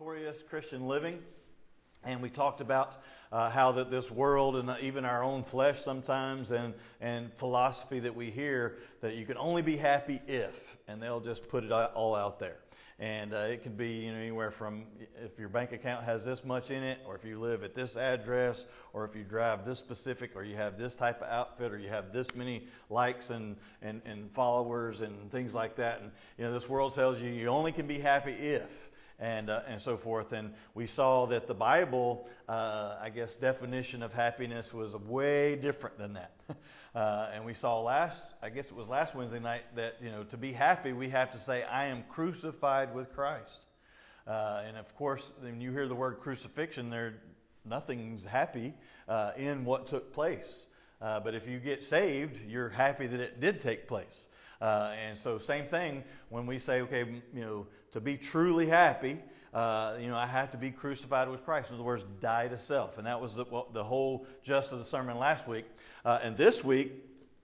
victorious Christian living. And we talked about how that this world and even our own flesh sometimes and philosophy that we hear that you can only be happy if, and they'll just put it all out there. And it can be anywhere from if your bank account has this much in it, or if you live at this address, or if you drive this specific, or you have this type of outfit, or you have this many likes and followers and things like that. And this world tells you you only can be happy if. And so forth. And we saw that the Bible, definition of happiness was way different than that. And we saw last Wednesday night that, to be happy, we have to say, I am crucified with Christ. And of course, when you hear the word crucifixion, nothing's happy in what took place. But if you get saved, you're happy that it did take place. And so same thing when we say, okay, to be truly happy, I have to be crucified with Christ. In other words, die to self. And that was the whole gist of the sermon last week. And this week,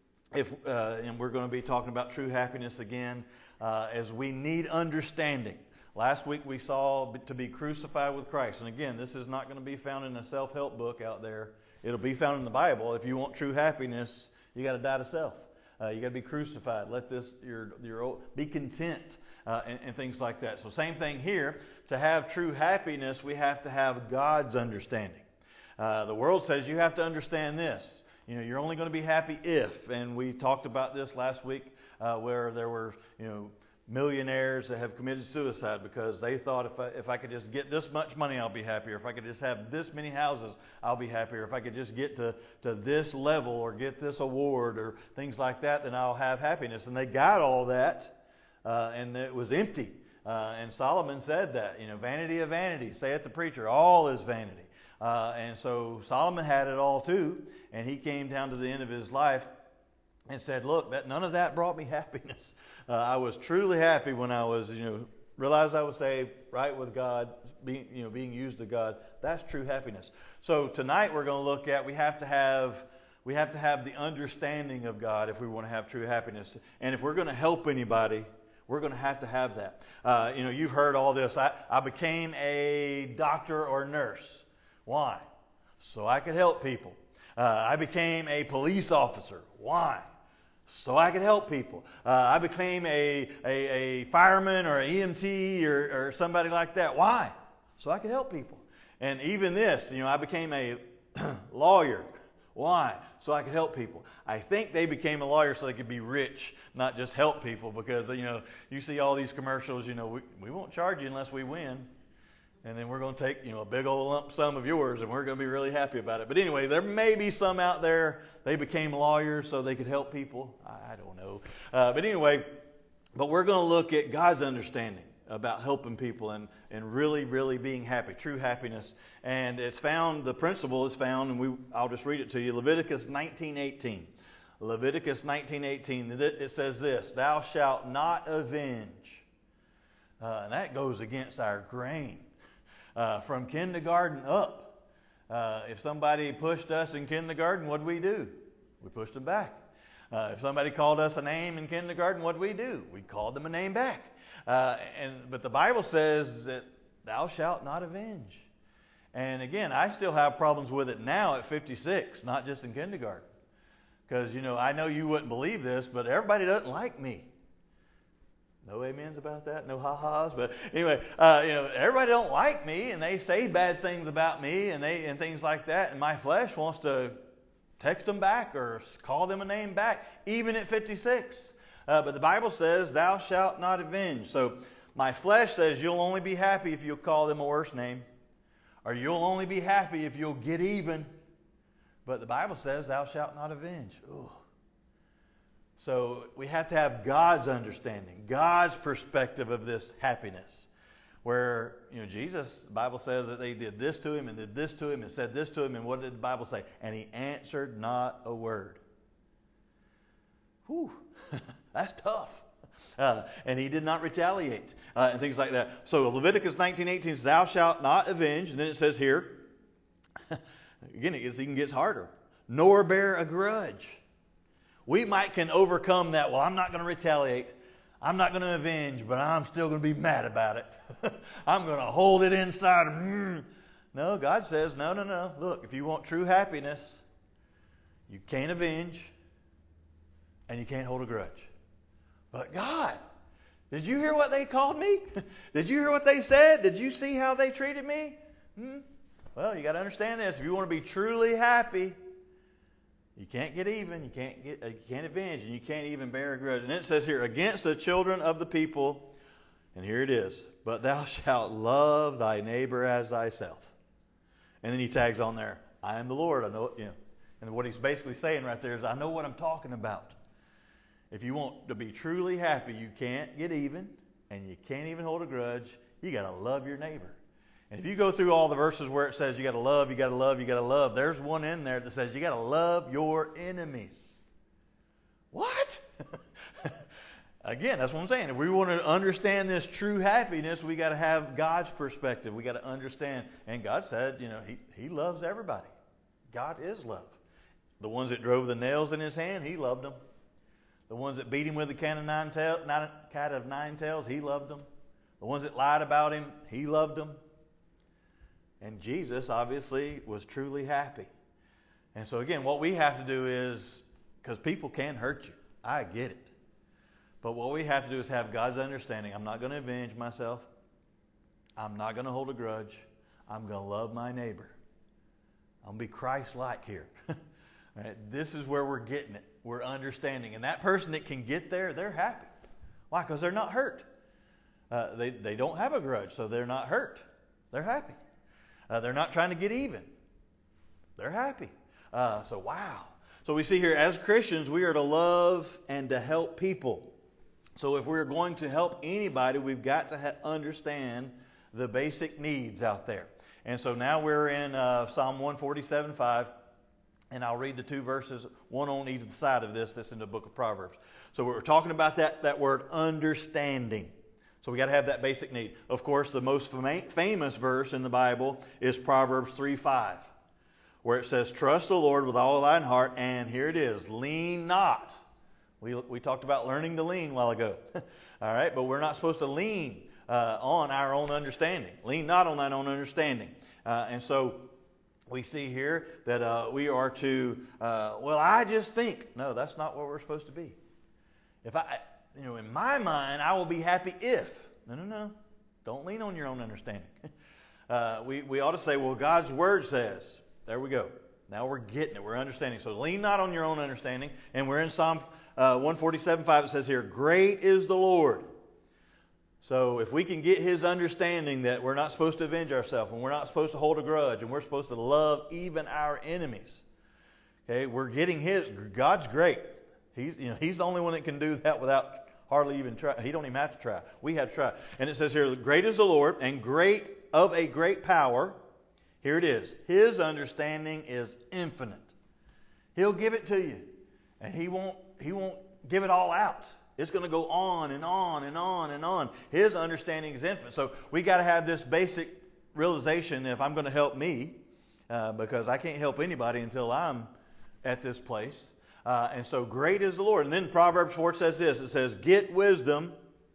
and we're going to be talking about true happiness again, as we need understanding. Last week we saw to be crucified with Christ. And again, this is not going to be found in a self-help book out there. It'll be found in the Bible. If you want true happiness, you got to die to self. You got to be crucified. Let be content and things like that. So same thing here. To have true happiness, we have to have God's understanding. The world says you have to understand this. You're only going to be happy if. And we talked about this last week, where there were millionaires that have committed suicide because they thought if I could just get this much money, I'll be happier. If I could just have this many houses, I'll be happier. If I could just get to this level or get this award or things like that, then I'll have happiness. And they got all that, and it was empty. And Solomon said that, vanity of vanity, saith the preacher, all is vanity. And so Solomon had it all too, and he came down to the end of his life and said, look, none of that brought me happiness. I was truly happy when I was, realized I was saved, right with God, being used of God. That's true happiness. So tonight we're going to look at we have to have the understanding of God if we want to have true happiness. And if we're going to help anybody, we're going to have that. You've heard all this. I became a doctor or nurse. Why? So I could help people. I became a police officer. Why? So I could help people. I became a fireman or an EMT or somebody like that. Why? So I could help people. And even this, I became a lawyer. Why? So I could help people. I think they became a lawyer so they could be rich, not just help people, because you see all these commercials. We won't charge you unless we win. And then we're going to take, a big old lump sum of yours, and we're going to be really happy about it. But anyway, there may be some out there, they became lawyers so they could help people. I don't know. But we're going to look at God's understanding about helping people and really, really being happy, true happiness. And the principle is found, and I'll just read it to you, Leviticus 19:18. Leviticus 19:18, it says this, thou shalt not avenge. And that goes against our grain. From kindergarten up. If somebody pushed us in kindergarten, what did we do? We pushed them back. If somebody called us a name in kindergarten, what did we do? We called them a name back. But the Bible says that thou shalt not avenge. And again, I still have problems with it now at 56, not just in kindergarten. Because, I know you wouldn't believe this, but everybody doesn't like me. No amens about that, no ha-has. But anyway, everybody don't like me, and they say bad things about me, and things like that. And my flesh wants to text them back or call them a name back, even at 56. But the Bible says, thou shalt not avenge. So my flesh says you'll only be happy if you'll call them a worse name, or you'll only be happy if you'll get even. But the Bible says, thou shalt not avenge. Ooh. So we have to have God's understanding, God's perspective of this happiness. Where, Jesus, the Bible says that they did this to him and did this to him and said this to him. And what did the Bible say? And he answered not a word. Whew, that's tough. And he did not retaliate and things like that. So Leviticus 19:18 says, thou shalt not avenge. And then it says here, again, it even gets harder. Nor bear a grudge. We can overcome that. Well, I'm not going to retaliate. I'm not going to avenge, but I'm still going to be mad about it. I'm going to hold it inside. No, God says, no. Look, if you want true happiness, you can't avenge and you can't hold a grudge. But God, did you hear what they called me? Did you hear what they said? Did you see how they treated me? Well, you got to understand this. If you want to be truly happy, you can't get even, you can't avenge, and you can't even bear a grudge. And it says here, against the children of the people, and here it is, but thou shalt love thy neighbor as thyself. And then he tags on there, I am the Lord. I know, And what he's basically saying right there is, I know what I'm talking about. If you want to be truly happy, you can't get even, and you can't even hold a grudge. You got to love your neighbor. And if you go through all the verses where it says you got to love, you got to love, you got to love, there's one in there that says you got to love your enemies. What? Again, that's what I'm saying. If we want to understand this true happiness, we got to have God's perspective. We got to understand. And God said, He loves everybody. God is love. The ones that drove the nails in His hand, He loved them. The ones that beat Him with a cat of nine tails, He loved them. The ones that lied about Him, He loved them. And Jesus, obviously, was truly happy. And so, again, what we have to do is, because people can hurt you. I get it. But what we have to do is have God's understanding. I'm not going to avenge myself. I'm not going to hold a grudge. I'm going to love my neighbor. I'm going to be Christ-like here. Right? This is where we're getting it. We're understanding. And that person that can get there, they're happy. Why? Because they're not hurt. They don't have a grudge, so they're not hurt. They're happy. They're not trying to get even. They're happy. So wow. So we see here, as Christians, we are to love and to help people. So if we're going to help anybody, we've got to understand the basic needs out there. And so now we're in Psalm 147:5. And I'll read the two verses, one on either side of this. That's in the book of Proverbs. So we're talking about that word understanding. So we got to have that basic need. Of course, the most famous verse in the Bible is Proverbs 3:5, where it says, "Trust the Lord with all thine heart," and here it is, "lean not." We talked about learning to lean a while ago. All right, but we're not supposed to lean on our own understanding. Lean not on thine own understanding. And so we see here that we are to, I just think. No, that's not what we're supposed to be. If in my mind, I will be happy if. No. Don't lean on your own understanding. We ought to say, well, God's Word says. There we go. Now we're getting it. We're understanding. So lean not on your own understanding. And we're in Psalm 147:5. It says here, "Great is the Lord." So if we can get His understanding that we're not supposed to avenge ourselves, and we're not supposed to hold a grudge, and we're supposed to love even our enemies, okay, we're getting God's great. He's the only one that can do that without hardly even try. He don't even have to try. We have to try. And it says here, "Great is the Lord, and of a great power." Here it is. His understanding is infinite. He'll give it to you, and He won't give it all out. It's going to go on and on and on and on. His understanding is infinite. So we got to have this basic realization that if I'm going to help me, because I can't help anybody until I'm at this place. And so great is the Lord. And then Proverbs 4 says this. It says, "Get wisdom,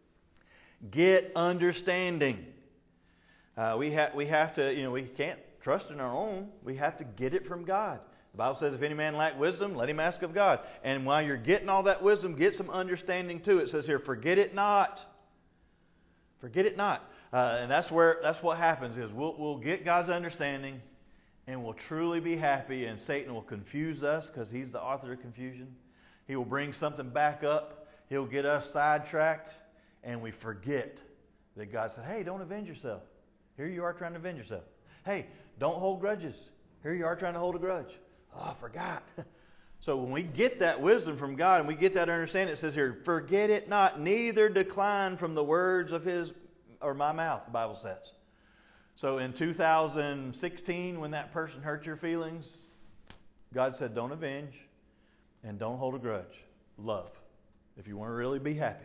get understanding." We have to, we can't trust in our own. We have to get it from God. The Bible says, "If any man lack wisdom, let him ask of God." And while you're getting all that wisdom, get some understanding too. It says here, "Forget it not." Forget it not. And that's what happens is we'll get God's understanding, and we'll truly be happy. And Satan will confuse us because he's the author of confusion. He will bring something back up. He'll get us sidetracked, and we forget that God said, "Hey, don't avenge yourself." Here you are trying to avenge yourself. "Hey, don't hold grudges." Here you are trying to hold a grudge. Oh, I forgot. So when we get that wisdom from God and we get that understanding, it says here, "Forget it not, neither decline from the words of His or my mouth," the Bible says. So in 2016, when that person hurt your feelings, God said, don't avenge and don't hold a grudge. Love, if you want to really be happy.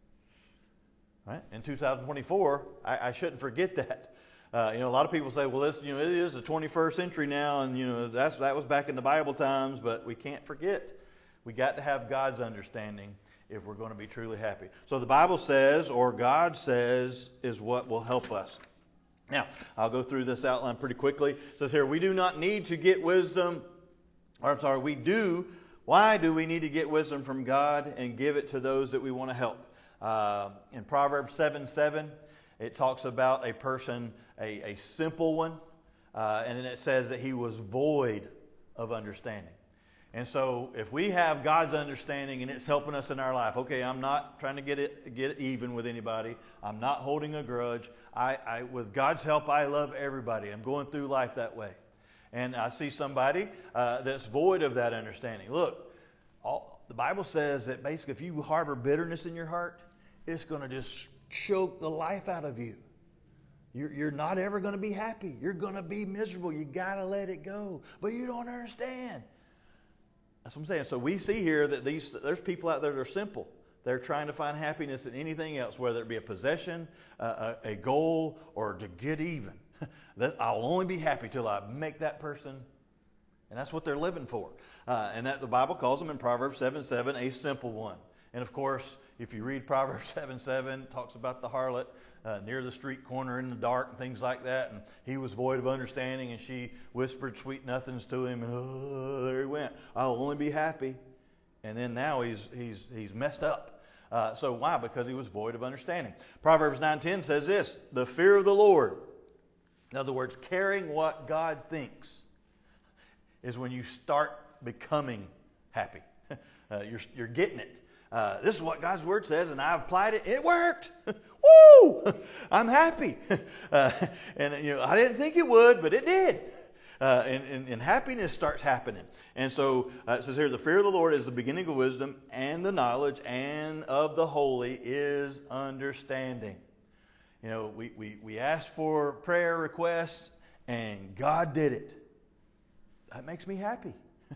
Right? In 2024, I shouldn't forget that. A lot of people say, well, it is the 21st century now, and that was back in the Bible times, but we can't forget. We got to have God's understanding, if we're going to be truly happy. So the Bible says, or God says, is what will help us. Now, I'll go through this outline pretty quickly. It says here, we do not need to get wisdom, we do. Why do we need to get wisdom from God and give it to those that we want to help? In Proverbs 7:7, it talks about a person, a simple one, and then it says that he was void of understanding. And so if we have God's understanding and it's helping us in our life, okay, I'm not trying to get even with anybody. I'm not holding a grudge. With God's help, I love everybody. I'm going through life that way. And I see somebody that's void of that understanding. Look, the Bible says that basically if you harbor bitterness in your heart, it's going to just choke the life out of you. You're not ever going to be happy. You're going to be miserable. You got to let it go. But you don't understand. That's what I'm saying. So we see here that there's people out there that are simple. They're trying to find happiness in anything else, whether it be a possession, a goal, or to get even. I'll only be happy till I make that person. And that's what they're living for. And that the Bible calls them in Proverbs 7:7 a simple one. And of course, if you read Proverbs 7:7, it talks about the harlot near the street corner in the dark and things like that. And he was void of understanding, and she whispered sweet nothings to him, and there he went. I'll only be happy. And then now he's messed up. So why? Because he was void of understanding. Proverbs 9:10 says this: the fear of the Lord, in other words, caring what God thinks, is when you start becoming happy. You're getting it. This is what God's Word says, and I've applied it. It worked. Woo! I'm happy. And I didn't think it would, but it did. And happiness starts happening. And so it says here, the fear of the Lord is the beginning of wisdom, and the knowledge and of the holy is understanding. We asked for prayer requests, and God did it. That makes me happy.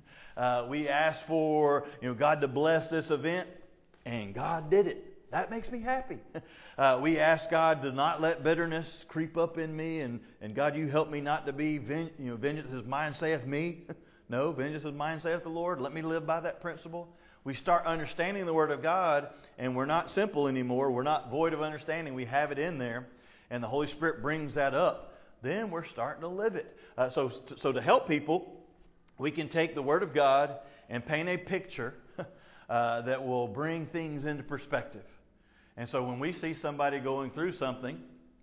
We asked for God to bless this event, and God did it. That makes me happy. We asked God to not let bitterness creep up in me, and God, you help me not to be vengeance is mine, saith me. No, vengeance is mine, saith the Lord. Let me live by that principle. We start understanding the Word of God, and we're not simple anymore. We're not void of understanding. We have it in there, and the Holy Spirit brings that up. Then we're starting to live it. So to help people, we can take the Word of God and paint a picture that will bring things into perspective. And so when we see somebody going through something,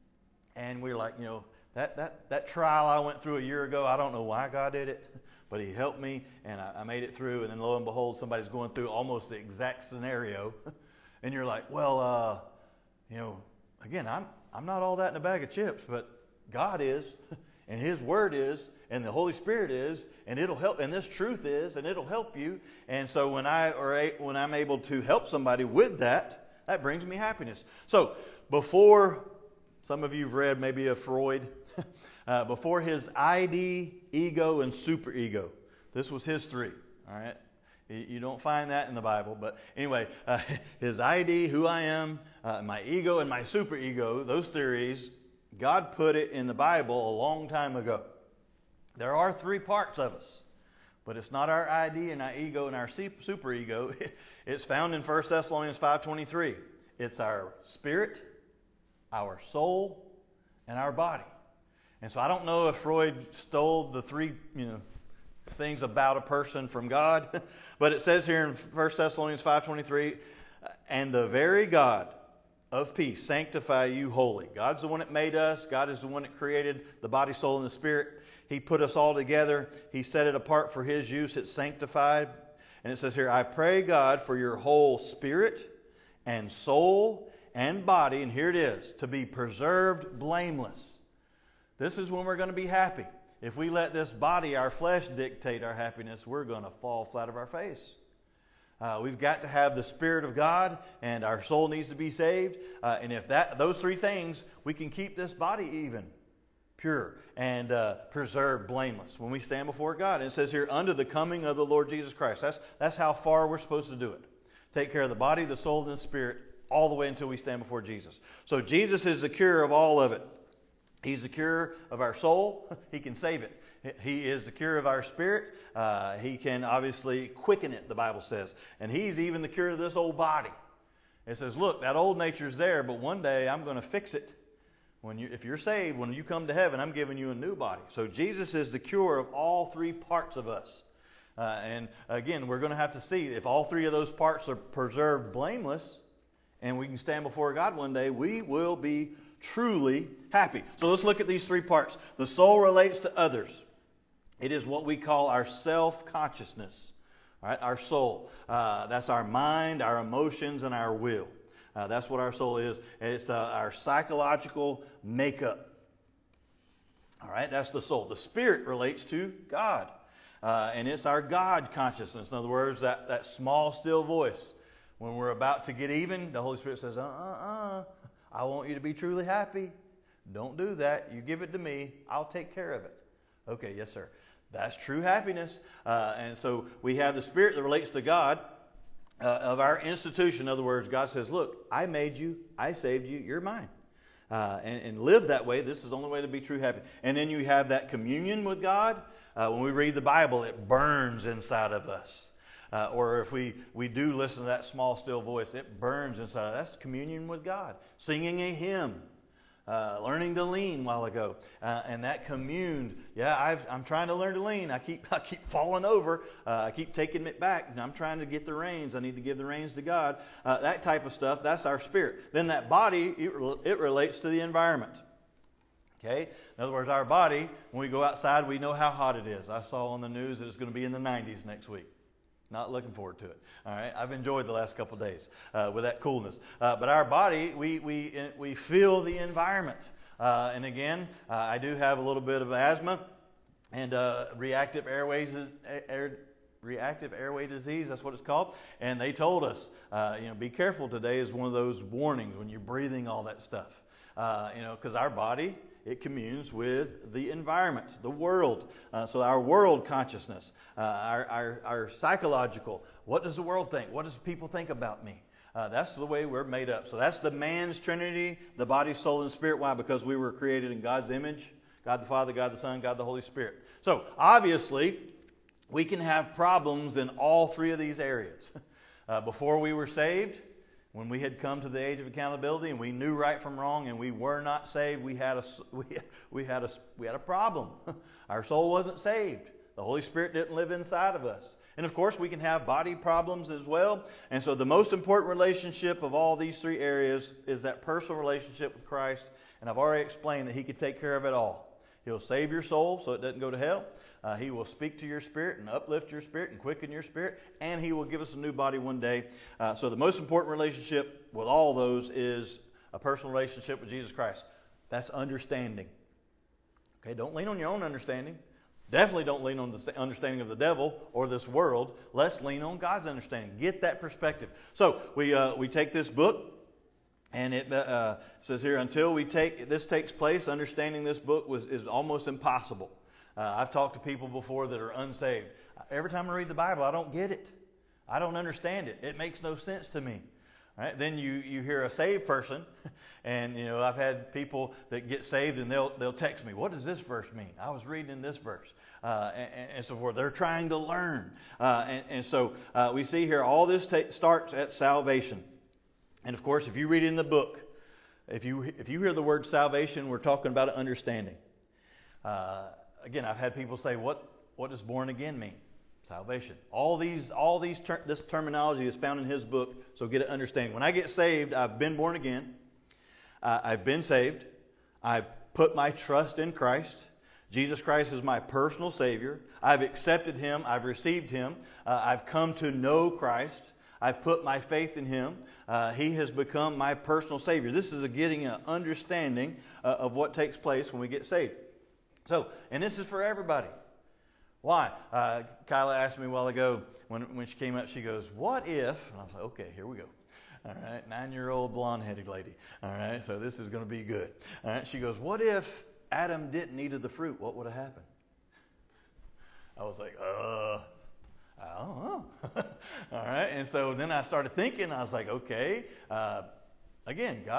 and we're like, that trial I went through a year ago, I don't know why God did it, but He helped me, and I made it through. And then lo and behold, somebody's going through almost the exact scenario, and you're like, well, again, I'm not all that in a bag of chips, but God is. And His Word is, and the Holy Spirit is, and it'll help, and this truth is, and it'll help you. And so when I'm able to help somebody with that brings me happiness. So before, some of you've read maybe of Freud, before his ID, ego, and superego, this was his three. All right, you don't find that in the Bible, but anyway, his ID, who I am, my ego, and my superego, those theories. God put it in the Bible a long time ago. There are three parts of us, but it's not our ID and our ego and our superego. It's found in 1 Thessalonians 5:23. It's our spirit, our soul, and our body. And so I don't know if Freud stole the three things about a person from God, but it says here in 1 Thessalonians 5:23, and the very God of peace sanctify you wholly. God's the one that made us. God is the one that created the body, soul, and the spirit. He put us all together. He set it apart for His use. It's sanctified. And it says here, I pray God for your whole spirit and soul and body, and here it is, to be preserved blameless. This is when we're going to be happy. If we let this body, our flesh, dictate our happiness, we're going to fall flat of our face. We've got to have the Spirit of God, and our soul needs to be saved. And if those three things, we can keep this body even, pure, and preserved blameless when we stand before God. And it says here, under the coming of the Lord Jesus Christ. That's how far we're supposed to do it. Take care of the body, the soul, and the spirit, all the way until we stand before Jesus. So Jesus is the cure of all of it. He's the cure of our soul. He can save it. He is the cure of our spirit. He can obviously quicken it, the Bible says. And He's even the cure of this old body. It says, look, that old nature's there, but one day I'm going to fix it. If you're saved, when you come to heaven, I'm giving you a new body. So Jesus is the cure of all three parts of us. And again, we're going to have to see if all three of those parts are preserved blameless, and we can stand before God one day, we will be truly happy. So let's look at these three parts. The soul relates to others. It is what we call our self-consciousness. All right, our soul. That's our mind, our emotions, and our will. That's what our soul is. It's our psychological makeup. All right, that's the soul. The spirit relates to God. And it's our God consciousness. In other words, that small, still voice. When we're about to get even, the Holy Spirit says, I want you to be truly happy. Don't do that. You give it to me. I'll take care of it. Okay, yes, sir. That's true happiness. And so we have the spirit that relates to God of our institution. In other words, God says, look, I made you. I saved you. You're mine. And live that way. This is the only way to be true happy. And then you have that communion with God. When we read the Bible, it burns inside of us. Or if we do listen to that small, still voice, it burns inside. That's communion with God. Singing a hymn. Learning to lean a while ago. And that communed. Yeah, I'm trying to learn to lean. I keep falling over. I keep taking it back. I'm trying to get the reins. I need to give the reins to God. That type of stuff, that's our spirit. Then that body, it relates to the environment. Okay? In other words, our body, when we go outside, we know how hot it is. I saw on the news that it's going to be in the 90s next week. Not looking forward to it. All right, I've enjoyed the last couple of days with that coolness. But our body, we feel the environment. And again, I do have a little bit of asthma and reactive airway disease. That's what it's called. And they told us, be careful today is one of those warnings when you're breathing all that stuff. Because our body, it communes with the environment, the world. So our world consciousness, our psychological, what does the world think? What does people think about me? That's the way we're made up. So that's the man's trinity, the body, soul, and spirit. Why? Because we were created in God's image. God the Father, God the Son, God the Holy Spirit. So obviously, we can have problems in all three of these areas. Before we were saved, when we had come to the age of accountability and we knew right from wrong and we were not saved, we had a problem. Our soul wasn't saved. The Holy Spirit didn't live inside of us. And of course, we can have body problems as well. And so the most important relationship of all these three areas is that personal relationship with Christ. And I've already explained that He can take care of it all. He'll save your soul so it doesn't go to hell. He will speak to your spirit and uplift your spirit and quicken your spirit. And He will give us a new body one day. So the most important relationship with all those is a personal relationship with Jesus Christ. That's understanding. Okay, don't lean on your own understanding. Definitely don't lean on the understanding of the devil or this world. Let's lean on God's understanding. Get that perspective. So we take this book, and it says here, until this takes place, understanding this book is almost impossible. I've talked to people before that are unsaved. Every time I read the Bible, I don't get it. I don't understand it. It makes no sense to me. Right? Then you hear a saved person, and I've had people that get saved, and they'll text me, "What does this verse mean? I was reading in this verse," and so forth. They're trying to learn, and so we see here all this starts at salvation. And of course, if you read in the book, if you hear the word salvation, we're talking about understanding. Again, I've had people say, "What does born again mean?" Salvation. This terminology is found in his book, so get an understanding. When I get saved, I've been born again. I've been saved. I've put my trust in Christ. Jesus Christ is my personal Savior. I've accepted Him. I've received Him. I've come to know Christ. I've put my faith in Him. He has become my personal Savior. This is getting an understanding of what takes place when we get saved. So, and this is for everybody. Why? Kyla asked me a while ago when she came up, she goes, "What if?" And I was like, okay, here we go. All right, 9-year-old blonde-headed lady. All right, so this is going to be good. All right, she goes, "What if Adam didn't eat of the fruit? What would have happened?" I was like, I don't know. All right, and so then I started thinking. I was like, okay, again, God,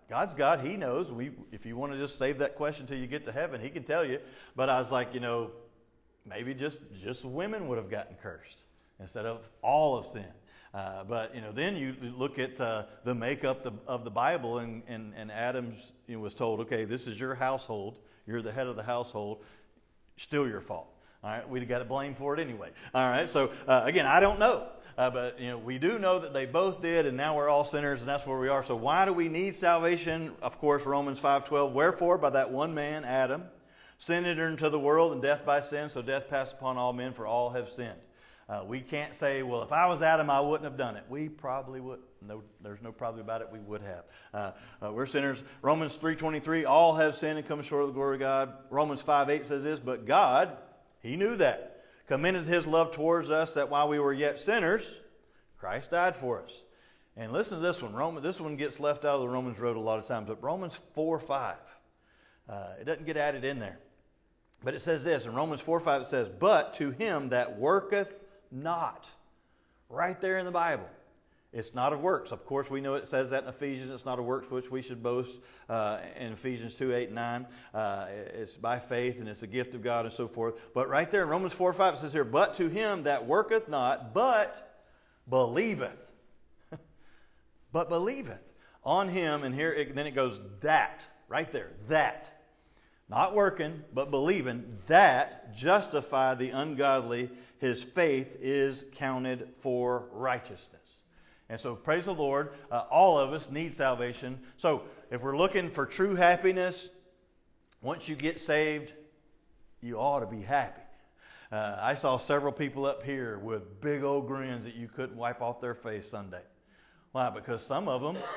God's God. He knows. If you want to just save that question till you get to heaven, He can tell you. But I was like, maybe just women would have gotten cursed instead of all of sin. But then you look at the makeup of the Bible, and Adam was told, okay, this is your household. You're the head of the household. Still your fault. All right, we got to blame for it anyway. All right, so again, I don't know. But we do know that they both did, and now we're all sinners, and that's where we are. So why do we need salvation? Of course, Romans 5:12. Wherefore, by that one man, Adam, sin entered into the world, and death by sin, so death passed upon all men, for all have sinned. We can't say, well, if I was Adam, I wouldn't have done it. We probably would. No, there's no probably about it. We would have. We're sinners. Romans 3:23. All have sinned and come short of the glory of God. Romans 5:8 says this. But God, He knew that, commended His love towards us, that while we were yet sinners, Christ died for us. And listen to this one. This one gets left out of the Romans road a lot of times. But Romans 4:5. It doesn't get added in there. But it says this. In Romans 4:5 it says, but to him that worketh not. Right there in the Bible. It's not of works. Of course, we know it says that in Ephesians. It's not of works which we should boast. In Ephesians 2:8 and 9. It's by faith and it's a gift of God and so forth. But right there in Romans 4:5 it says here, but to him that worketh not, but believeth. But believeth on Him. And here then it goes that. Right there. That. Not working, but believing, that justify the ungodly, his faith is counted for righteousness. And so, praise the Lord, all of us need salvation. So, if we're looking for true happiness, once you get saved, you ought to be happy. I saw several people up here with big old grins that you couldn't wipe off their face Sunday. Why? Because some of them,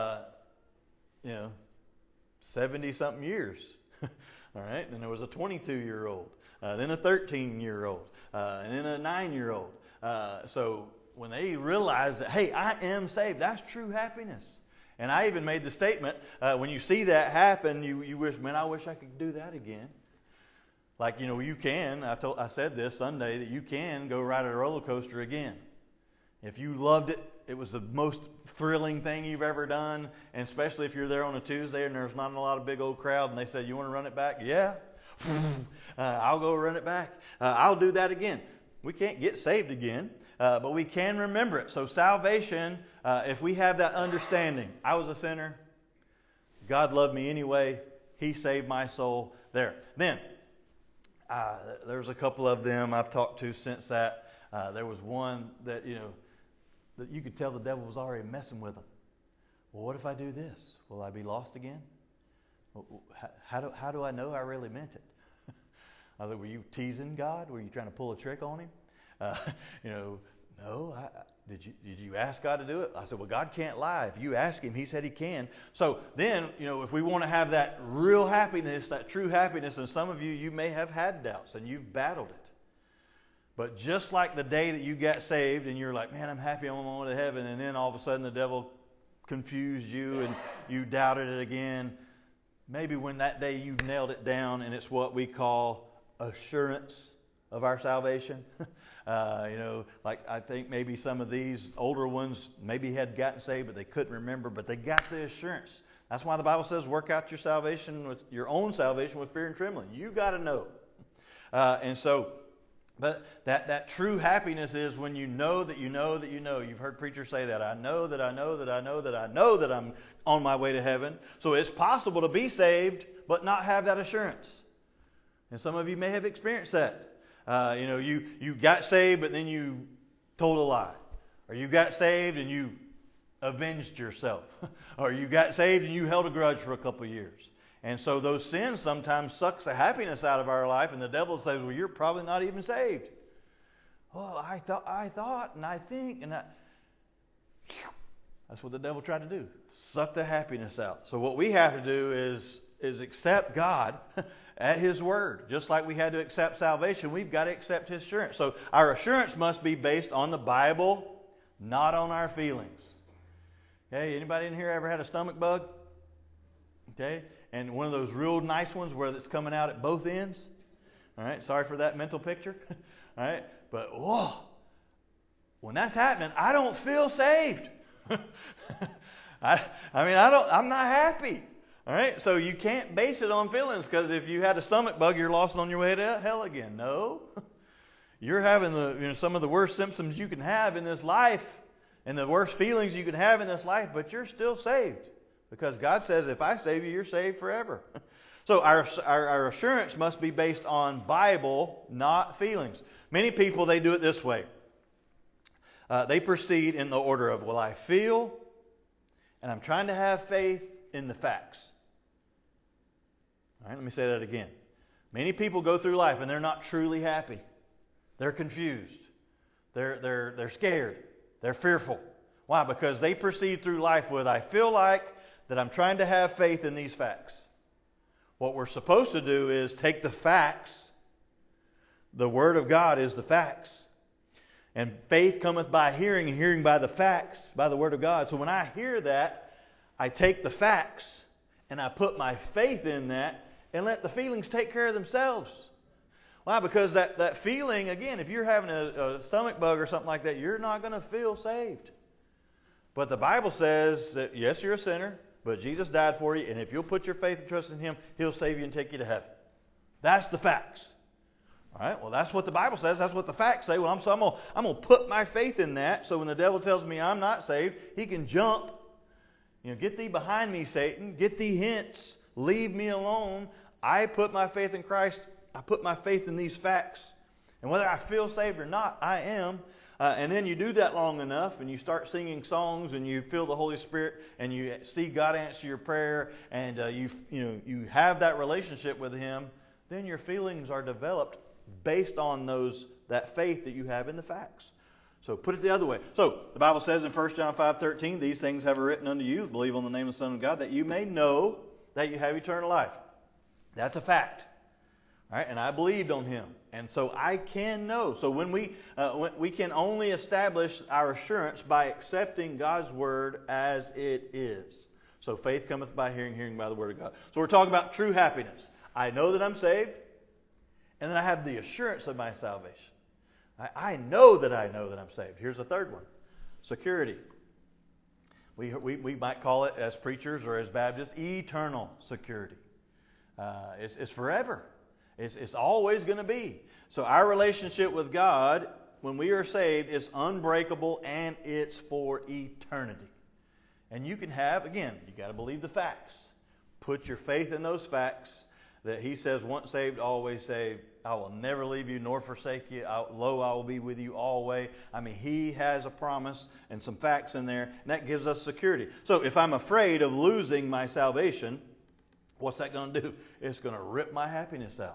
70-something years. All right, then there was a 22-year-old, then a 13-year-old, and then a 9-year-old. So when they realize that, hey, I am saved, that's true happiness. And I even made the statement, when you see that happen, you wish, man, I wish I could do that again. Like, you can. I said this Sunday that you can go ride a roller coaster again. If you loved it, it was the most thrilling thing you've ever done, and especially if you're there on a Tuesday and there's not a lot of big old crowd, and they say, you want to run it back? Yeah. I'll go run it back. I'll do that again. We can't get saved again, but we can remember it. So salvation, if we have that understanding, I was a sinner, God loved me anyway, He saved my soul. There. Then, there's a couple of them I've talked to since that. There was one that, that you could tell the devil was already messing with them. Well, what if I do this? Will I be lost again? How do I know I really meant it? I was like, were you teasing God? Were you trying to pull a trick on Him? No. Did you ask God to do it? I said, well, God can't lie. If you ask Him, He said He can. So then, if we want to have that real happiness, that true happiness, and some of you may have had doubts and you've battled it. But just like the day that you got saved and you're like, man, I'm happy I'm on my way to heaven, and then all of a sudden the devil confused you and you doubted it again, maybe when that day you nailed it down, and it's what we call assurance of our salvation. Like I think maybe some of these older ones maybe had gotten saved, but they couldn't remember, but they got the assurance. That's why the Bible says, work out your salvation with your own salvation with fear and trembling. You got to know. But that true happiness is when you know that you know that you know. You've heard preachers say that. I know that I know that I know that I know that I'm on my way to heaven. So it's possible to be saved but not have that assurance. And some of you may have experienced that. You got saved but then you told a lie. Or you got saved and you avenged yourself. Or you got saved and you held a grudge for a couple of years. And so those sins sometimes sucks the happiness out of our life, and the devil says, well, you're probably not even saved. Oh, I thought, and I think, and that's what the devil tried to do. Suck the happiness out. So what we have to do is accept God at His word. Just like we had to accept salvation, we've got to accept His assurance. So our assurance must be based on the Bible, not on our feelings. Okay, anybody in here ever had a stomach bug? Okay, and one of those real nice ones where it's coming out at both ends. All right, sorry for that mental picture. All right, but when that's happening, I don't feel saved. I'm not happy. All right? So you can't base it on feelings, because if you had a stomach bug, you're lost on your way to hell again. No. You're having some of the worst symptoms you can have in this life and the worst feelings you can have in this life, but you're still saved. Because God says, if I save you, you're saved forever. So our assurance must be based on Bible, not feelings. Many people, they do it this way. They proceed in the order of, well, I feel, and I'm trying to have faith in the facts. All right, let me say that again. Many people go through life and they're not truly happy. They're confused. They're scared. They're fearful. Why? Because they proceed through life with, I feel like that I'm trying to have faith in these facts. What we're supposed to do is take the facts. The Word of God is the facts. And faith cometh by hearing, and hearing by the facts, by the Word of God. So when I hear that, I take the facts and I put my faith in that and let the feelings take care of themselves. Why? Because that feeling, again, if you're having a stomach bug or something like that, you're not going to feel saved. But the Bible says that, yes, you're a sinner, but Jesus died for you, and if you'll put your faith and trust in Him, He'll save you and take you to heaven. That's the facts. All right? Well, that's what the Bible says. That's what the facts say. Well, I'm going to put my faith in that, so when the devil tells me I'm not saved, he can jump. Get thee behind me, Satan. Get thee hence. Leave me alone. I put my faith in Christ. I put my faith in these facts. And whether I feel saved or not, I am. And then you do that long enough, and you start singing songs, and you feel the Holy Spirit, and you see God answer your prayer, and you have that relationship with Him. Then your feelings are developed based on that faith that you have in the facts. So put it the other way. So the Bible says in 1 John 5:13, these things have I written unto you, believe on the name of the Son of God, that you may know that you have eternal life. That's a fact. All right, and I believed on Him, and so I can know. So when we can only establish our assurance by accepting God's Word as it is. So faith cometh by hearing, hearing by the Word of God. So we're talking about true happiness. I know that I'm saved, and then I have the assurance of my salvation. I know that I'm saved. Here's the third one: security. We might call it, as preachers or as Baptists, eternal security. It's forever. It's always going to be. So our relationship with God, when we are saved, is unbreakable, and it's for eternity. And you can have, again, you got to believe the facts. Put your faith in those facts that He says, once saved, always saved. I will never leave you nor forsake you. Lo, I will be with you always. I mean, He has a promise and some facts in there, and that gives us security. So if I'm afraid of losing my salvation, what's that going to do? It's going to rip my happiness out.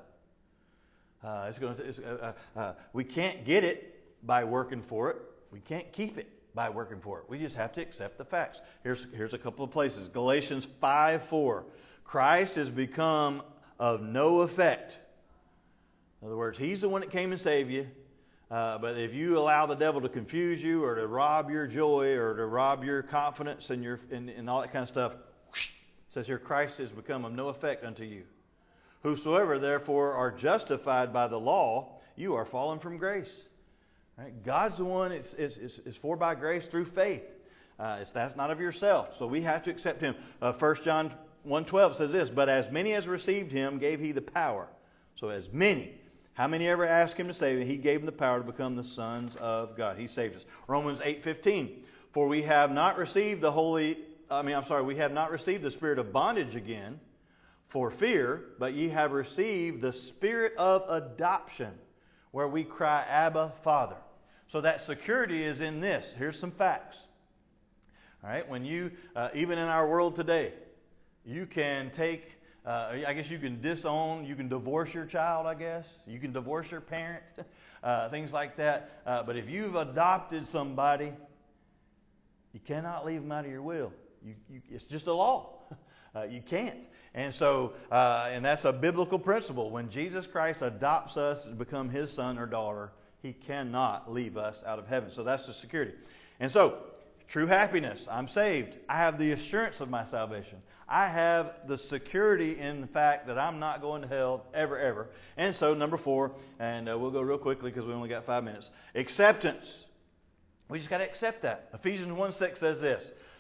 We can't get it by working for it. We can't keep it by working for it. We just have to accept the facts. Here's a couple of places. Galatians 5:4. Christ has become of no effect. In other words, He's the one that came and saved you. But if you allow the devil to confuse you, or to rob your joy, or to rob your confidence and all that kind of stuff, it says here, Christ has become of no effect unto you. Whosoever therefore are justified by the law, you are fallen from grace. Right? God's the one is for by grace through faith. That's not of yourself. So we have to accept Him. 1 John 1:12 says this, but as many as received Him gave He the power. So as many. How many ever asked Him to save them? He gave them the power to become the sons of God. He saved us. Romans 8:15. For we have not received we have not received the spirit of bondage again for fear, but ye have received the spirit of adoption, where we cry, Abba, Father. So that security is in this. Here's some facts. All right, when you, even in our world today, you can take, I guess you can disown, you can divorce your child, I guess. You can divorce your parent, things like that. But if you've adopted somebody, you cannot leave them out of your will. It's just a law. You can't. And so, and that's a biblical principle. When Jesus Christ adopts us to become His son or daughter, He cannot leave us out of heaven. So that's the security. And so, true happiness. I'm saved. I have the assurance of my salvation. I have the security in the fact that I'm not going to hell ever, ever. And so, number 4, and we'll go real quickly because we only got 5 minutes. Acceptance. We just got to accept that. Ephesians 1:6 says this.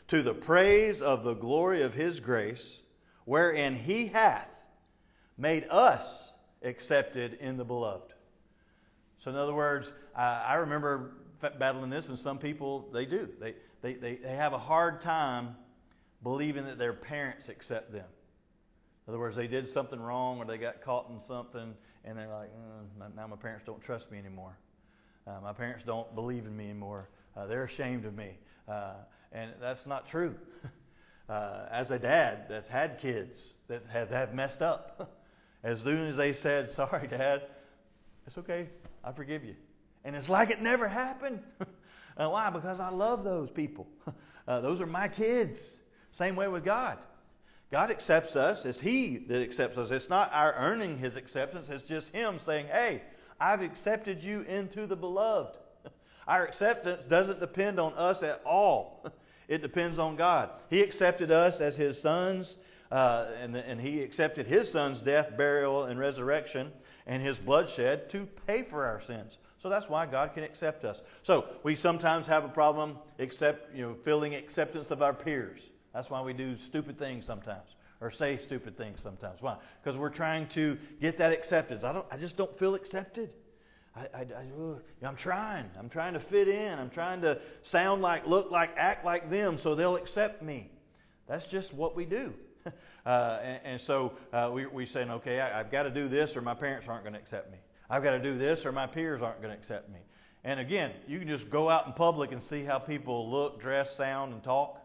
to the praise of the glory of His grace, wherein He hath made us accepted in the beloved. So in other words, I remember battling this, and some people, they do. They have a hard time believing that their parents accept them. In other words, they did something wrong or they got caught in something, and they're like, now my parents don't trust me anymore. My parents don't believe in me anymore. They're ashamed of me. And that's not true. As a dad that's had kids that have messed up, as soon as they said, sorry, Dad, it's okay, I forgive you. And it's like it never happened. Why? Because I love those people. Those are my kids. Same way with God. God accepts us. It's He that accepts us. It's not our earning His acceptance. It's just Him saying, hey, I've accepted you into the beloved. Our acceptance doesn't depend on us at all. It depends on God. He accepted us as His sons, and He accepted His Son's death, burial, and resurrection, and His bloodshed to pay for our sins. So that's why God can accept us. So we sometimes have a problem feeling acceptance of our peers. That's why we do stupid things sometimes, or say stupid things sometimes. Why? Because we're trying to get that acceptance. I just don't feel accepted. I'm trying. I'm trying to fit in. I'm trying to sound like, look like, act like them so they'll accept me. That's just what we do. So we say, okay, I've got to do this or my parents aren't going to accept me. I've got to do this or my peers aren't going to accept me. And again, you can just go out in public and see how people look, dress, sound, and talk.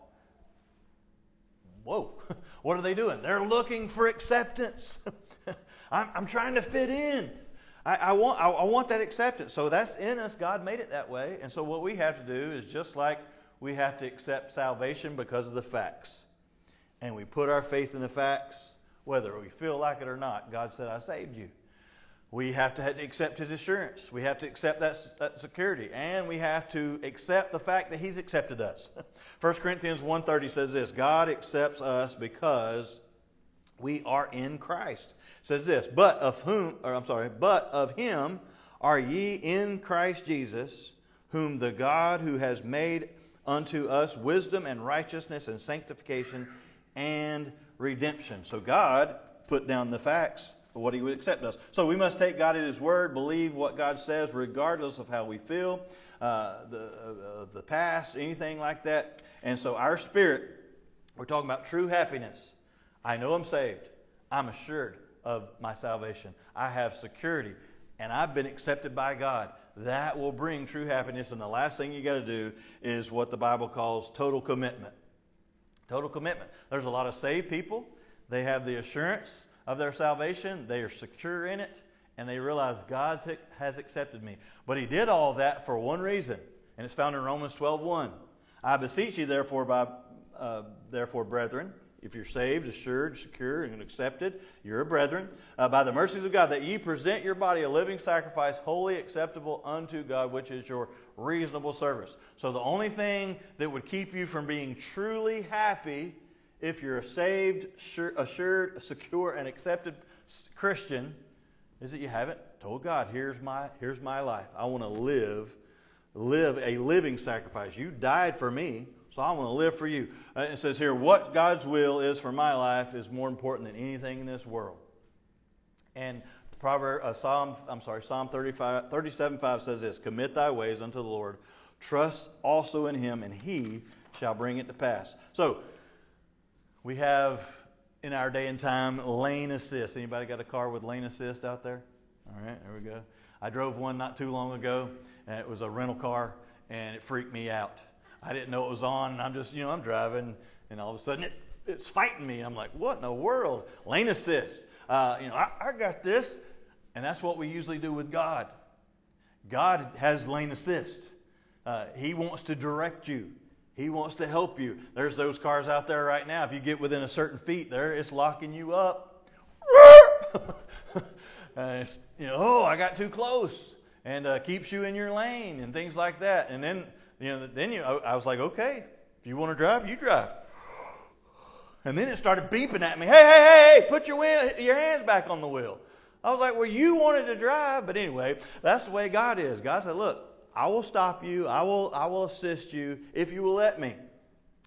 Whoa, what are they doing? They're looking for acceptance. I'm trying to fit in. I want that acceptance. So that's in us. God made it that way. And so what we have to do is just like we have to accept salvation because of the facts. And we put our faith in the facts, whether we feel like it or not. God said, I saved you. We have to accept His assurance. We have to accept that security. And we have to accept the fact that He's accepted us. 1 Corinthians 1:30 says this, God accepts us because we are in Christ. It says this, but of Him are ye in Christ Jesus, whom the God who has made unto us wisdom and righteousness and sanctification and redemption. So God put down the facts for what He would accept us. So we must take God at His word, believe what God says regardless of how we feel, the past, anything like that. And so our spirit, we're talking about true happiness. I know I'm saved. I'm assured of my salvation. I have security. And I've been accepted by God. That will bring true happiness. And the last thing you got to do is what the Bible calls total commitment. Total commitment. There's a lot of saved people. They have the assurance of their salvation. They are secure in it. And they realize God has accepted me. But He did all that for one reason. And it's found in Romans 12:1. I beseech you, therefore, brethren, if you're saved, assured, secure, and accepted, you're a brethren, by the mercies of God, that ye present your body a living sacrifice, wholly acceptable unto God, which is your reasonable service. So the only thing that would keep you from being truly happy if you're a saved, assured, secure, and accepted Christian is that you haven't told God, here's my life. I want to live a living sacrifice. You died for me, so I want to live for you. It says here, what God's will is for my life is more important than anything in this world. And Psalm 37:5 says this, commit thy ways unto the Lord, trust also in Him, and He shall bring it to pass. So, we have in our day and time lane assist. Anybody got a car with lane assist out there? All right, there we go. I drove one not too long ago, and it was a rental car, and it freaked me out. I didn't know it was on, and I'm just, I'm driving, and all of a sudden it's fighting me. I'm like, what in the world? Lane assist. I got this. And that's what we usually do with God. God has lane assist. He wants to direct you. He wants to help you. There's those cars out there right now. If you get within a certain feet there, it's locking you up. I got too close. And keeps you in your lane and things like that. And then, I was like, okay, if you want to drive, you drive. And then it started beeping at me. Hey, put your hands back on the wheel. I was like, well, you wanted to drive. But anyway, that's the way God is. God said, look, I will stop you. I will assist you if you will let me.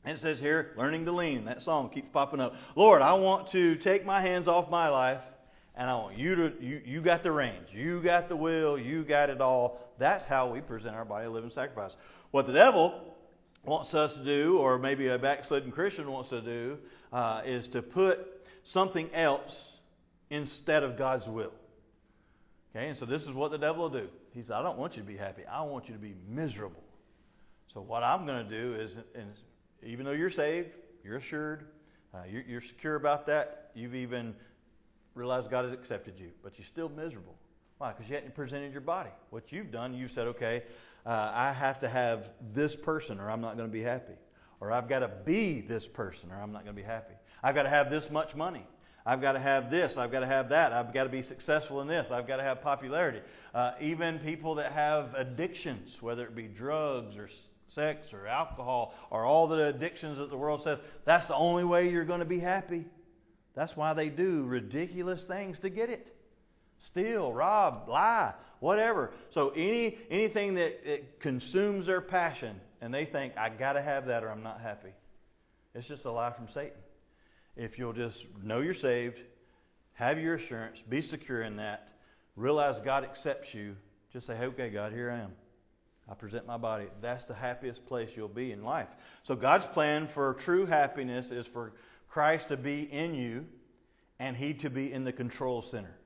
And it says here, learning to lean. That song keeps popping up. Lord, I want to take my hands off my life, and I want you to, you got the reins. You got the will. You got it all. That's how we present our body a living sacrifice. What the devil wants us to do, or maybe a backslidden Christian wants to do, is to put something else instead of God's will. Okay, and so this is what the devil will do. He says, I don't want you to be happy. I want you to be miserable. So what I'm going to do is, and even though you're saved, you're assured, you're secure about that, you've even realized God has accepted you, but you're still miserable. Why? Because you hadn't presented your body. What you've done, you've said, okay, I have to have this person or I'm not going to be happy. Or I've got to be this person or I'm not going to be happy. I've got to have this much money. I've got to have this. I've got to have that. I've got to be successful in this. I've got to have popularity. Even people that have addictions, whether it be drugs or sex or alcohol or all the addictions that the world says, that's the only way you're going to be happy. That's why they do ridiculous things to get it. Steal, rob, lie, whatever. So anything that consumes their passion and they think, I got to have that or I'm not happy. It's just a lie from Satan. If you'll just know you're saved, have your assurance, be secure in that, realize God accepts you, just say, hey, okay, God, here I am. I present my body. That's the happiest place you'll be in life. So God's plan for true happiness is for Christ to be in you and He to be in the control center.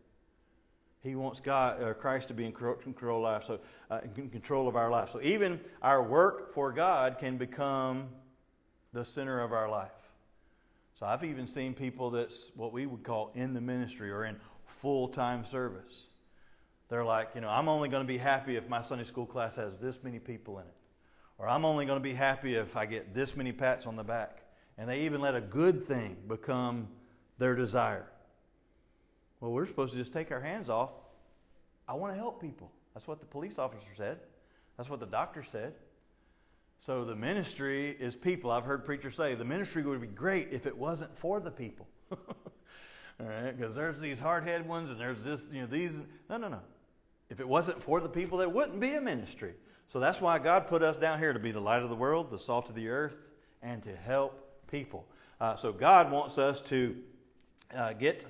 He wants Christ to be in control of life, so in control of our life. So even our work for God can become the center of our life. So I've even seen people that's what we would call in the ministry or in full-time service. They're like, I'm only going to be happy if my Sunday school class has this many people in it. Or I'm only going to be happy if I get this many pats on the back. And they even let a good thing become their desire. Well, we're supposed to just take our hands off. I want to help people. That's what the police officer said. That's what the doctor said. So the ministry is people. I've heard preachers say the ministry would be great if it wasn't for the people. All right, because there's these hard-headed ones and there's this, these. No. If it wasn't for the people, there wouldn't be a ministry. So that's why God put us down here to be the light of the world, the salt of the earth, and to help people. So God wants us to get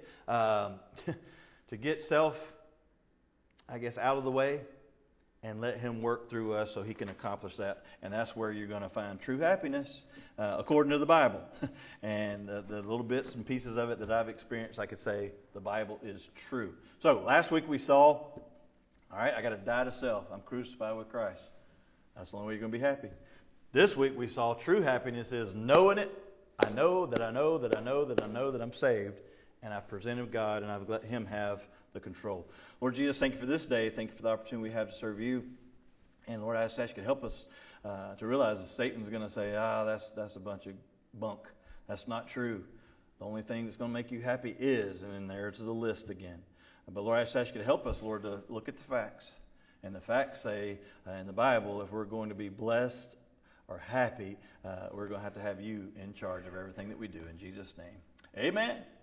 self, out of the way and let Him work through us so He can accomplish that. And that's where you're going to find true happiness according to the Bible. And the little bits and pieces of it that I've experienced, I could say the Bible is true. So last week we saw, all right, I got to die to self. I'm crucified with Christ. That's the only way you're going to be happy. This week we saw true happiness is knowing it. I know that I know that I know that I know that I'm saved. And I've presented God and I've let Him have the control. Lord Jesus, thank you for this day. Thank you for the opportunity we have to serve you. And Lord, I ask that you could help us to realize that Satan's going to say, that's a bunch of bunk. That's not true. The only thing that's going to make you happy is, and then there's the list again. But Lord, I ask that you could help us, Lord, to look at the facts. And the facts say in the Bible, if we're going to be blessed or happy, we're going to have you in charge of everything that we do. In Jesus' name, amen.